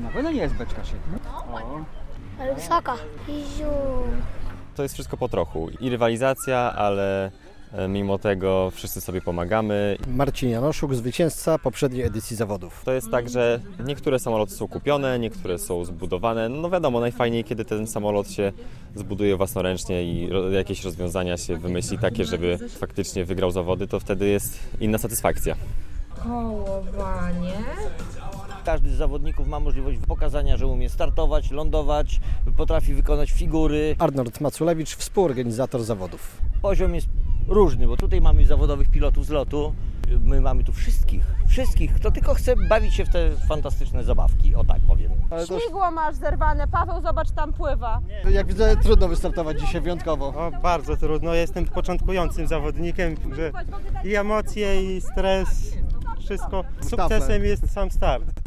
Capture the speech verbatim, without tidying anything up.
Na pewno nie jest beczka siedem. O. Ale wysoka. Iziu. To jest wszystko po trochu. I rywalizacja, ale mimo tego wszyscy sobie pomagamy. Marcin Janoszuk, zwycięzca poprzedniej edycji zawodów. To jest tak, że niektóre samoloty są kupione, niektóre są zbudowane. No wiadomo, najfajniej, kiedy ten samolot się zbuduje własnoręcznie i jakieś rozwiązania się wymyśli takie, żeby faktycznie wygrał zawody, to wtedy jest inna satysfakcja. Kołowanie. Każdy z zawodników ma możliwość pokazania, że umie startować, lądować, potrafi wykonać figury. Arnold Maculewicz, współorganizator zawodów. Poziom jest różny, bo tutaj mamy zawodowych pilotów z lotu. My mamy tu wszystkich, wszystkich, kto tylko chce bawić się w te fantastyczne zabawki, o tak powiem. Śmigło masz zerwane, Paweł, zobacz, tam pływa. Jak widzę, trudno wystartować dzisiaj wyjątkowo. O, bardzo trudno. Jestem początkującym zawodnikiem, że i emocje, i stres, wszystko. Sukcesem jest sam start.